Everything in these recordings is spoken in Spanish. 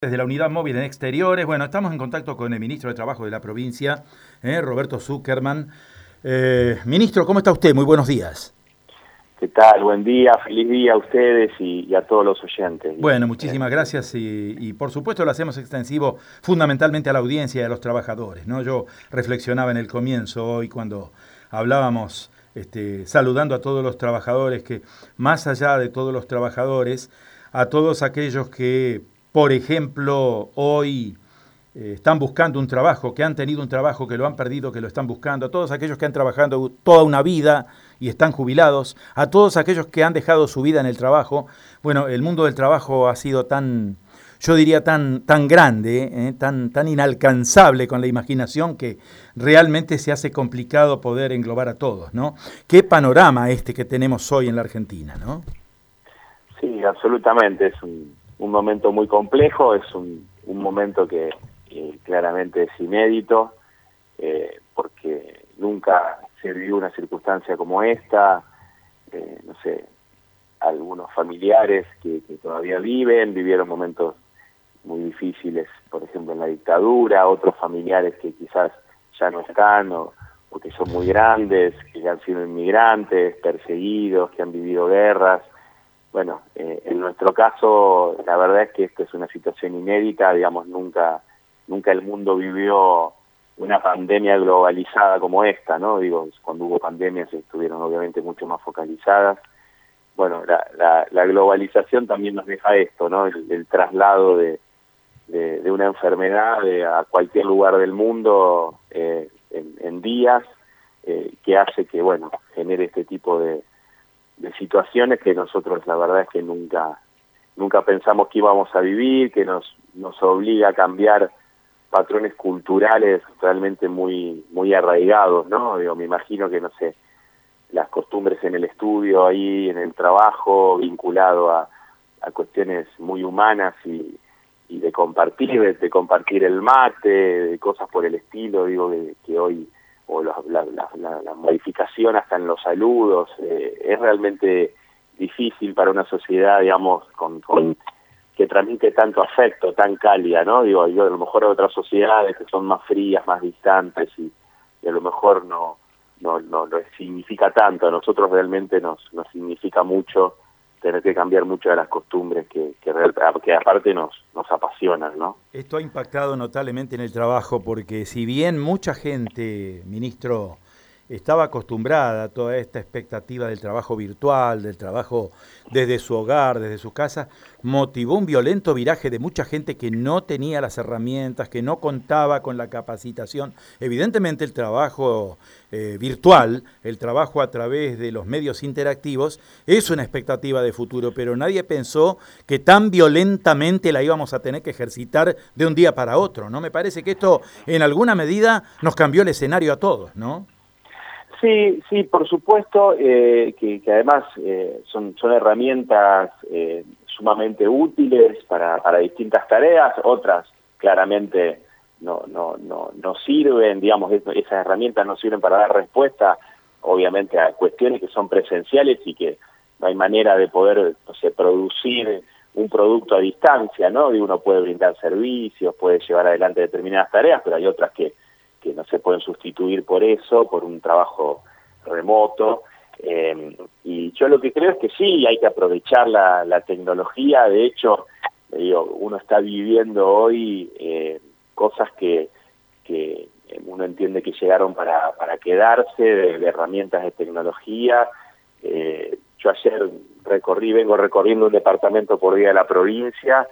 Desde la Unidad Móvil en Exteriores, bueno, estamos en contacto con el ministro de Trabajo de la provincia, Roberto Zuckerman. Ministro, ¿cómo está usted? Muy buenos días. ¿Qué tal? Buen día, feliz día a ustedes y a todos los oyentes. Bueno, muchísimas gracias y por supuesto lo hacemos extensivo fundamentalmente a la audiencia y a los trabajadores, ¿no? Yo reflexionaba en el comienzo hoy cuando hablábamos, saludando a todos los trabajadores, que más allá de todos los trabajadores, a todos aquellos que, por ejemplo, hoy están buscando un trabajo, que han tenido un trabajo, que lo han perdido, que lo están buscando, a todos aquellos que han trabajado toda una vida y están jubilados, a todos aquellos que han dejado su vida en el trabajo. Bueno, el mundo del trabajo ha sido tan, yo diría tan grande, tan inalcanzable con la imaginación que realmente se hace complicado poder englobar a todos, ¿no? Qué panorama que tenemos hoy en la Argentina, ¿no? Sí, absolutamente, es un momento muy complejo, es un momento que claramente es inédito, porque nunca se vivió una circunstancia como esta. No sé, algunos familiares que todavía vivieron momentos muy difíciles, por ejemplo en la dictadura, otros familiares que quizás ya no están o que son muy grandes, que han sido inmigrantes, perseguidos, que han vivido guerras. Bueno, en nuestro caso, la verdad es que esto es una situación inédita, digamos, nunca el mundo vivió una pandemia globalizada como esta, ¿no? Digo, cuando hubo pandemias estuvieron obviamente mucho más focalizadas. Bueno, la globalización también nos deja esto, ¿no? El traslado de una enfermedad a cualquier lugar del mundo en días, que hace que, bueno, genere este tipo de situaciones que nosotros la verdad es que nunca pensamos que íbamos a vivir, que nos obliga a cambiar patrones culturales realmente muy arraigados, ¿no? Digo, me imagino que, no sé, las costumbres en el estudio, ahí en el trabajo, vinculado a cuestiones muy humanas y de compartir el mate, de cosas por el estilo, digo, que hoy, o la modificación hasta en los saludos, es realmente difícil para una sociedad, digamos, que transmite tanto afecto, tan cálida, ¿no? Digo, yo a lo mejor hay otras sociedades que son más frías, más distantes y a lo mejor no significa tanto. A nosotros realmente nos significa mucho tener que cambiar muchas de las costumbres que aparte nos apasionan, ¿no? Esto ha impactado notablemente en el trabajo porque si bien mucha gente, ministro, estaba acostumbrada a toda esta expectativa del trabajo virtual, del trabajo desde su hogar, desde su casa, motivó un violento viraje de mucha gente que no tenía las herramientas, que no contaba con la capacitación. Evidentemente el trabajo virtual, el trabajo a través de los medios interactivos, es una expectativa de futuro, pero nadie pensó que tan violentamente la íbamos a tener que ejercitar de un día para otro, ¿no? Me parece que esto en alguna medida nos cambió el escenario a todos, ¿no? Sí, por supuesto, que además son herramientas sumamente útiles para distintas tareas, otras claramente no sirven, digamos, esas herramientas no sirven para dar respuesta, obviamente, a cuestiones que son presenciales y que no hay manera de poder, no sé, producir un producto a distancia, ¿no? Y uno puede brindar servicios, puede llevar adelante determinadas tareas, pero hay otras que no se pueden sustituir por eso, por un trabajo remoto. Y yo lo que creo es que sí, hay que aprovechar la tecnología. De hecho, digo, uno está viviendo hoy cosas que uno entiende que llegaron para quedarse, de herramientas de tecnología. Yo ayer vengo recorriendo un departamento por día de la provincia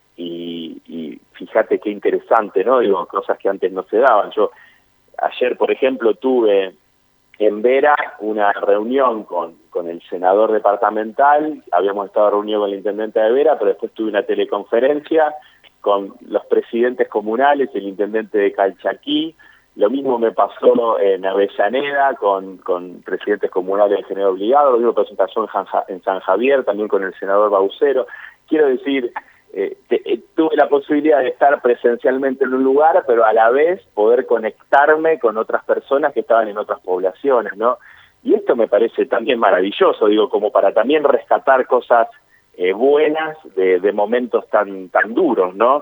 y fíjate qué interesante, ¿no? Digo, cosas que antes no se daban. Yo ayer, por ejemplo, tuve en Vera una reunión con el senador departamental, habíamos estado reunidos con el intendente de Vera, pero después tuve una teleconferencia con los presidentes comunales, el intendente de Calchaquí. Lo mismo me pasó en Avellaneda con presidentes comunales del General Obligado, lo mismo pasó en San Javier, también con el senador Baucero. Quiero decir, tuve la posibilidad de estar presencialmente en un lugar, pero a la vez poder conectarme con otras personas que estaban en otras poblaciones, ¿no? Y esto me parece también maravilloso, digo, como para también rescatar cosas buenas de momentos tan duros, ¿no?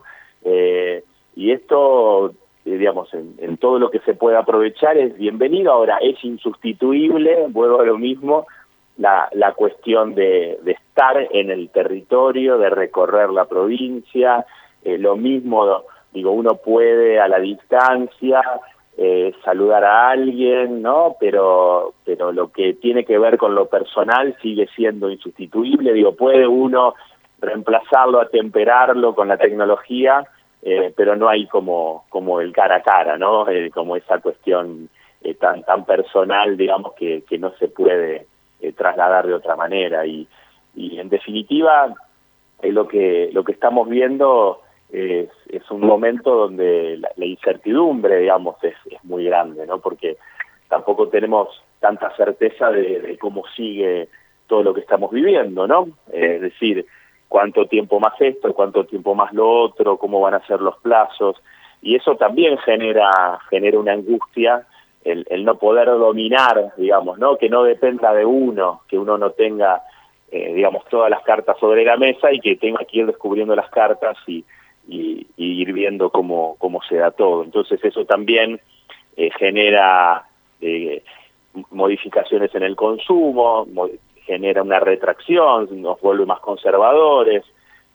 Y esto, digamos, en todo lo que se pueda aprovechar es bienvenido. Ahora, es insustituible, vuelvo a lo mismo, la cuestión de estar en el territorio, de recorrer la provincia, lo mismo, digo, uno puede a la distancia saludar a alguien, ¿no? Pero lo que tiene que ver con lo personal sigue siendo insustituible. Digo, puede uno reemplazarlo, atemperarlo con la tecnología, pero no hay como el cara a cara, ¿no? Como esa cuestión tan personal, digamos, que no se puede trasladar de otra manera. Y en definitiva, lo que estamos viendo es un momento donde la incertidumbre, digamos, es muy grande, ¿no? Porque tampoco tenemos tanta certeza de cómo sigue todo lo que estamos viviendo, ¿no? Es decir, cuánto tiempo más esto, cuánto tiempo más lo otro, cómo van a ser los plazos, y eso también genera una angustia, el no poder dominar, digamos, ¿no? Que no dependa de uno, que uno no tenga, digamos, todas las cartas sobre la mesa y que tenga que ir descubriendo las cartas y ir viendo cómo se da todo. Entonces eso también genera modificaciones en el consumo, genera una retracción, nos vuelve más conservadores.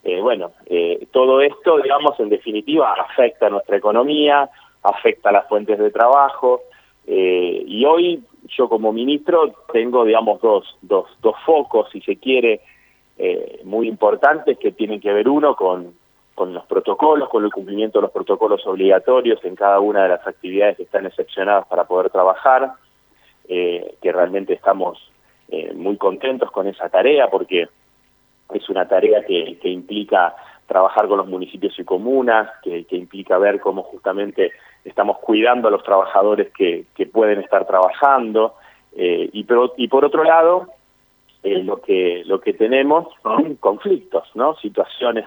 Todo esto, digamos, en definitiva, afecta a nuestra economía, afecta a las fuentes de trabajo, y hoy yo como ministro tengo, digamos, dos focos, si se quiere, muy importantes, que tienen que ver uno con los protocolos, con el cumplimiento de los protocolos obligatorios en cada una de las actividades que están excepcionadas para poder trabajar, que realmente estamos muy contentos con esa tarea, porque es una tarea que implica trabajar con los municipios y comunas, que implica ver cómo justamente estamos cuidando a los trabajadores que pueden estar trabajando, y por otro lado, lo que tenemos son conflictos, ¿no? Situaciones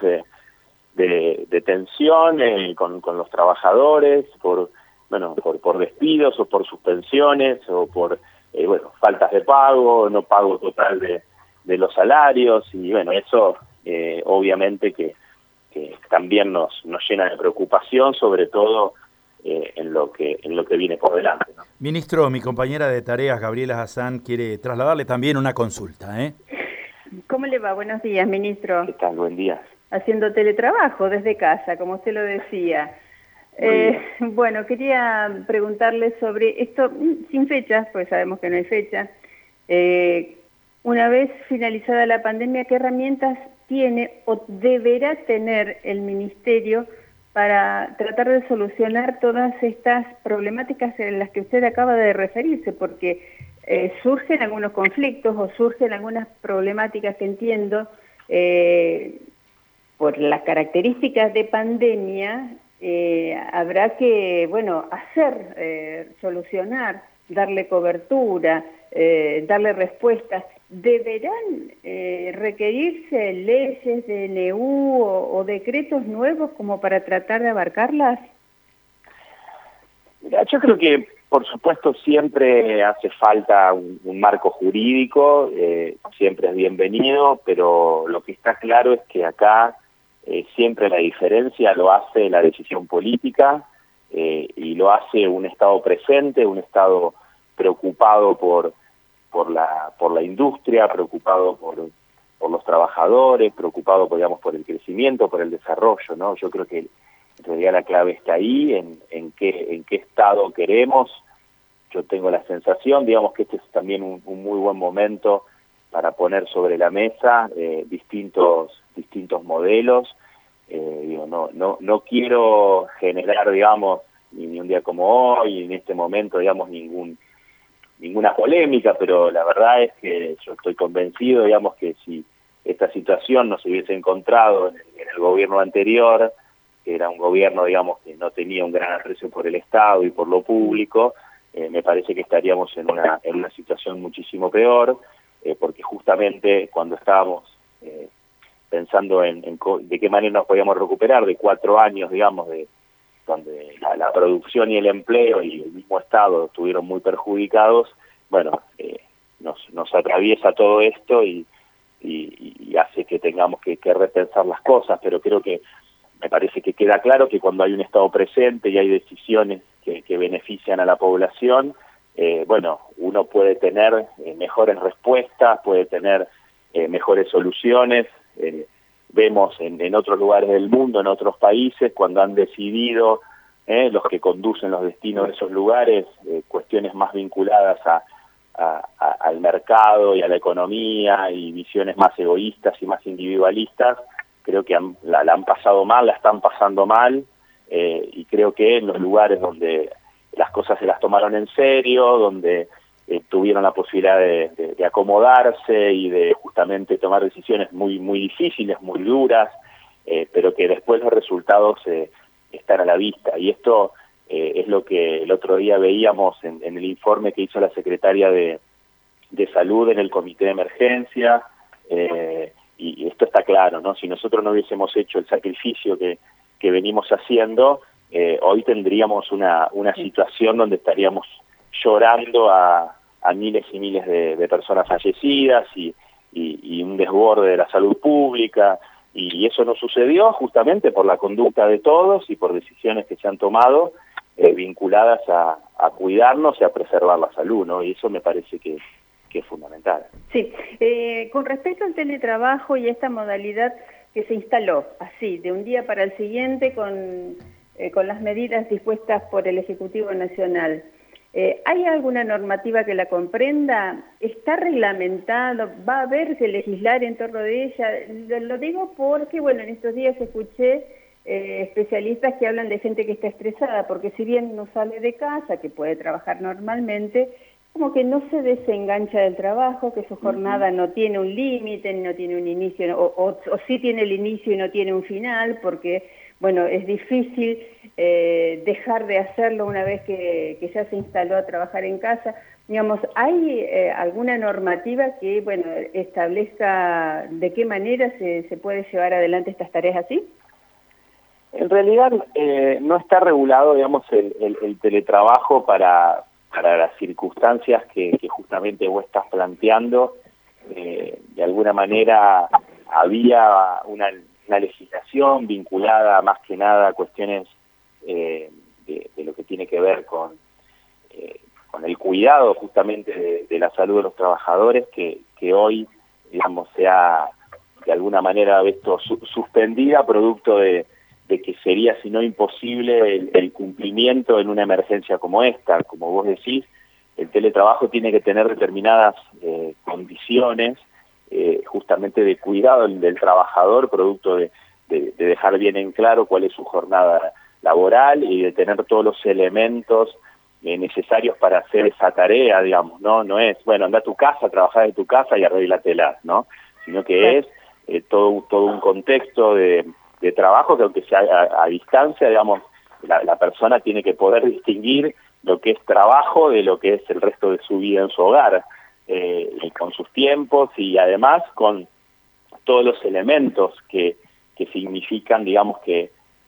de tensión con los trabajadores, por despidos o por suspensiones o por faltas de pago, no pago total de los salarios, y eso obviamente que también nos llena de preocupación, sobre todo en lo que viene por delante, ¿no? Ministro, mi compañera de tareas, Gabriela Hassan, quiere trasladarle también una consulta, ¿eh? ¿Cómo le va? Buenos días, ministro. ¿Qué tal? Buen día. Haciendo teletrabajo desde casa, como usted lo decía. Bueno, quería preguntarle sobre esto, sin fechas, pues sabemos que no hay fecha. Una vez finalizada la pandemia, ¿qué herramientas tiene o deberá tener el ministerio para tratar de solucionar todas estas problemáticas en las que usted acaba de referirse? Porque surgen algunos conflictos o surgen algunas problemáticas que entiendo por las características de pandemia, habrá que, solucionar, darle cobertura, darle respuestas. ¿Deberán requerirse leyes de DNU o decretos nuevos como para tratar de abarcarlas? Mira, yo creo que, por supuesto, siempre hace falta un marco jurídico, siempre es bienvenido, pero lo que está claro es que acá siempre la diferencia lo hace la decisión política, y lo hace un Estado presente, un Estado preocupado por la industria, preocupado por los trabajadores, preocupado, por el crecimiento, por el desarrollo, ¿no? Yo creo que en realidad la clave está ahí, en qué Estado queremos. Yo tengo la sensación, digamos, que este es también un muy buen momento para poner sobre la mesa distintos modelos. No quiero generar, digamos, ni un día como hoy, en este momento, digamos, ninguna polémica, pero la verdad es que yo estoy convencido, digamos, que si esta situación no se hubiese encontrado en el gobierno anterior, que era un gobierno, digamos, que no tenía un gran aprecio por el Estado y por lo público, me parece que estaríamos en una situación muchísimo peor, porque justamente cuando estábamos pensando en de qué manera nos podíamos recuperar de 4 años, digamos, donde la producción y el empleo y el mismo Estado estuvieron muy perjudicados, nos atraviesa todo esto y hace que tengamos que repensar las cosas, pero creo que me parece que queda claro que cuando hay un Estado presente y hay decisiones que benefician a la población, bueno, uno puede tener mejores respuestas, puede tener mejores soluciones. Vemos en otros lugares del mundo, en otros países, cuando han decidido los que conducen los destinos de esos lugares, cuestiones más vinculadas al mercado y a la economía y visiones más egoístas y más individualistas, creo que la han pasado mal, la están pasando mal, y creo que en los lugares donde las cosas se las tomaron en serio, donde tuvieron la posibilidad de acomodarse y de justamente tomar decisiones muy difíciles, muy duras, pero que después los resultados están a la vista. Y esto es lo que el otro día veíamos en el informe que hizo la secretaria de Salud en el comité de emergencia, y esto está claro, ¿no? Si nosotros no hubiésemos hecho el sacrificio que venimos haciendo, hoy tendríamos una situación donde estaríamos llorando a miles y miles de personas fallecidas y un desborde de la salud pública, y eso no sucedió justamente por la conducta de todos y por decisiones que se han tomado vinculadas a cuidarnos y a preservar la salud, ¿no? Y eso me parece que es fundamental. Sí, con respecto al teletrabajo y esta modalidad que se instaló así, de un día para el siguiente, con las medidas dispuestas por el Ejecutivo Nacional, ¿hay alguna normativa que la comprenda? ¿Está reglamentado? ¿Va a haber que legislar en torno de ella? Lo digo porque, bueno, en estos días escuché especialistas que hablan de gente que está estresada, porque si bien no sale de casa, que puede trabajar normalmente, como que no se desengancha del trabajo, que su jornada no tiene un límite, no tiene un inicio, o sí tiene el inicio y no tiene un final, porque, bueno, es difícil dejar de hacerlo una vez que ya se instaló a trabajar en casa. Digamos, ¿hay alguna normativa que, bueno, establezca de qué manera se puede llevar adelante estas tareas así? En realidad no está regulado, digamos, el teletrabajo para las circunstancias que justamente vos estás planteando. De alguna manera había una legislación vinculada más que nada a cuestiones de lo que tiene que ver con el cuidado justamente de la salud de los trabajadores, que hoy, digamos, se ha de alguna manera visto suspendida producto de que sería, si no imposible, el cumplimiento en una emergencia como esta. Como vos decís, el teletrabajo tiene que tener determinadas condiciones justamente de cuidado del trabajador, producto de dejar bien en claro cuál es su jornada laboral y de tener todos los elementos necesarios para hacer esa tarea, digamos, no es, bueno, anda a tu casa, trabajar de tu casa y arréglatela, ¿no? Sino que es todo un contexto de trabajo que, aunque sea a distancia, digamos, la persona tiene que poder distinguir lo que es trabajo de lo que es el resto de su vida en su hogar, y con sus tiempos y además con todos los elementos que significan, digamos, que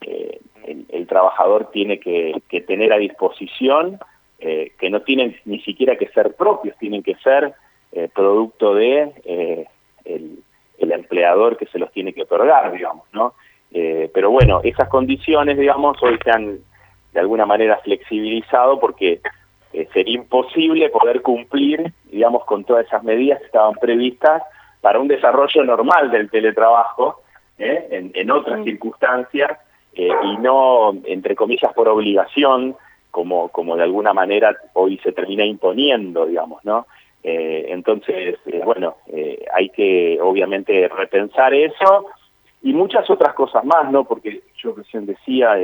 el trabajador tiene que tener a disposición, que no tienen ni siquiera que ser propios, tienen que ser producto de el empleador que se los tiene que otorgar, digamos, ¿no? Pero bueno, esas condiciones, digamos, hoy se han de alguna manera flexibilizado porque sería imposible poder cumplir, digamos, con todas esas medidas que estaban previstas para un desarrollo normal del teletrabajo, en otras circunstancias, y no, entre comillas, por obligación, como de alguna manera hoy se termina imponiendo, digamos, ¿no? Entonces, bueno, hay que obviamente repensar eso y muchas otras cosas más, ¿no? Porque yo recién decía,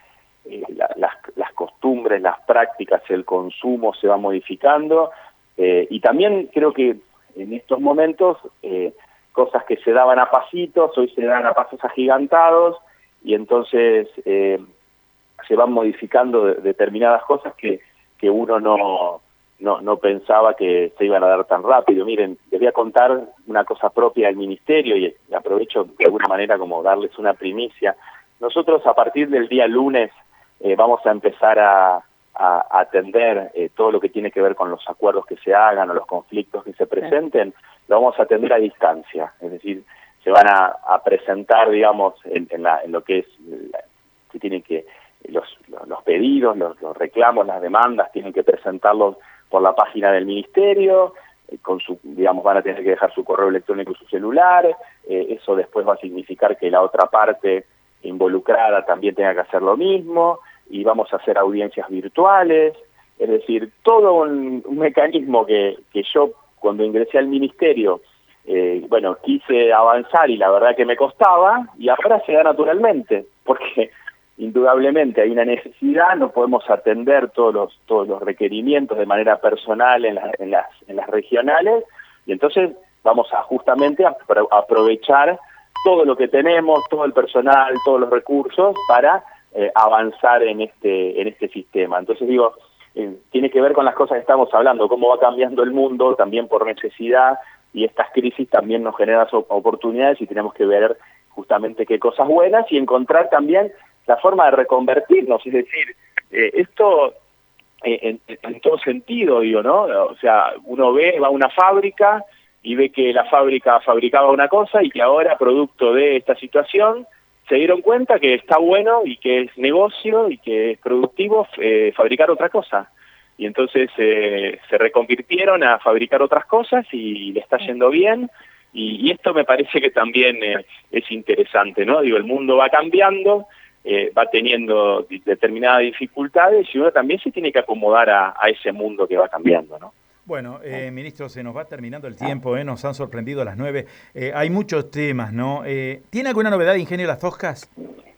las costumbres, las prácticas, el consumo se va modificando, y también creo que en estos momentos cosas que se daban a pasitos, hoy se dan a pasos agigantados, y entonces se van modificando determinadas cosas que uno no pensaba que se iban a dar tan rápido. Miren, les voy a contar una cosa propia del Ministerio y aprovecho de alguna manera como darles una primicia. Nosotros a partir del día lunes vamos a empezar a atender todo lo que tiene que ver con los acuerdos que se hagan o los conflictos que se presenten, lo vamos a atender a distancia. Es decir, se van a presentar, digamos, en lo que es, que tienen que, los pedidos, los reclamos, las demandas, tienen que presentarlos por la página del ministerio, con su, digamos, van a tener que dejar su correo electrónico y su celular, eso después va a significar que la otra parte involucrada también tenga que hacer lo mismo, y vamos a hacer audiencias virtuales, es decir, todo un mecanismo que yo cuando ingresé al ministerio, bueno, quise avanzar y la verdad que me costaba, y ahora se da naturalmente, porque indudablemente hay una necesidad, no podemos atender todos los requerimientos de manera personal en las regionales, y entonces vamos a justamente a aprovechar todo lo que tenemos, todo el personal, todos los recursos para avanzar en este sistema. Entonces digo, tiene que ver con las cosas que estamos hablando, cómo va cambiando el mundo también por necesidad, y estas crisis también nos generan oportunidades y tenemos que ver justamente qué cosas buenas y encontrar también la forma de reconvertirnos, es decir, esto en todo sentido, digo, ¿no? O sea, uno va a una fábrica y ve que la fábrica fabricaba una cosa y que ahora, producto de esta situación, se dieron cuenta que está bueno y que es negocio y que es productivo fabricar otra cosa. Y entonces se reconvirtieron a fabricar otras cosas y le está yendo bien. Y esto me parece que también es interesante, ¿no? Digo, el mundo va cambiando, va teniendo determinadas dificultades y uno también se tiene que acomodar a ese mundo que va cambiando, ¿no? Bueno, ministro, se nos va terminando el tiempo, nos han sorprendido a las 9. Hay muchos temas, ¿no? ¿Tiene alguna novedad de Ingenio Las Toscas?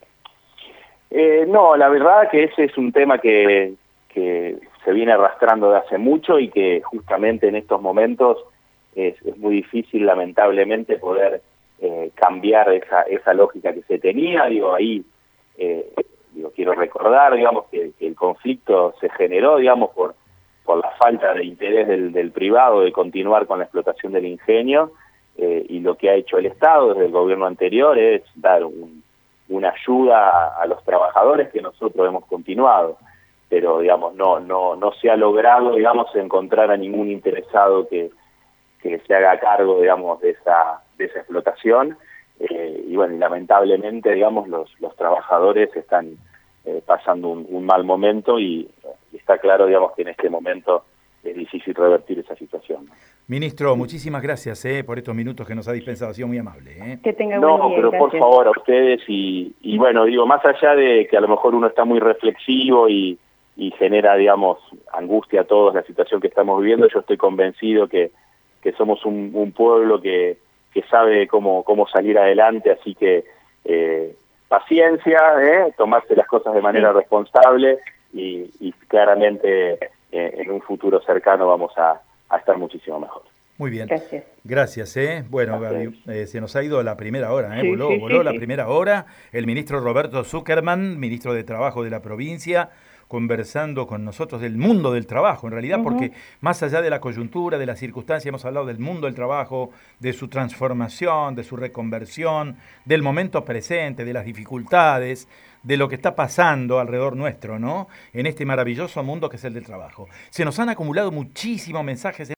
No, la verdad que ese es un tema que se viene arrastrando de hace mucho y que justamente en estos momentos es muy difícil, lamentablemente, poder cambiar esa lógica que se tenía. Digo, ahí quiero recordar, digamos, que el conflicto se generó, digamos, por la falta de interés del privado de continuar con la explotación del ingenio, y lo que ha hecho el Estado desde el gobierno anterior es dar una ayuda a los trabajadores que nosotros hemos continuado, pero digamos no se ha logrado, digamos, encontrar a ningún interesado que se haga cargo, digamos, de esa explotación, y bueno, y lamentablemente, digamos, los trabajadores están pasando un mal momento y está claro, digamos, que en este momento es difícil revertir esa situación. Ministro, muchísimas gracias por estos minutos que nos ha dispensado, ha sido muy amable. Que tenga buen día, pero gracias. Por favor, a ustedes, y bueno, digo, más allá de que a lo mejor uno está muy reflexivo y genera, digamos, angustia a todos la situación que estamos viviendo, yo estoy convencido que somos un pueblo que sabe cómo salir adelante, así que paciencia, tomarse las cosas de manera responsable y claramente en un futuro cercano vamos a estar muchísimo mejor. Muy bien. Gracias. Gracias, Bueno, Gaby, se nos ha ido la primera hora, Sí, voló la primera hora. El ministro Roberto Zuckerman, ministro de Trabajo de la provincia, conversando con nosotros del mundo del trabajo, en realidad, porque más allá de la coyuntura, de la circunstancia, hemos hablado del mundo del trabajo, de su transformación, de su reconversión, del momento presente, de las dificultades, de lo que está pasando alrededor nuestro, ¿no? En este maravilloso mundo que es el del trabajo. Se nos han acumulado muchísimos mensajes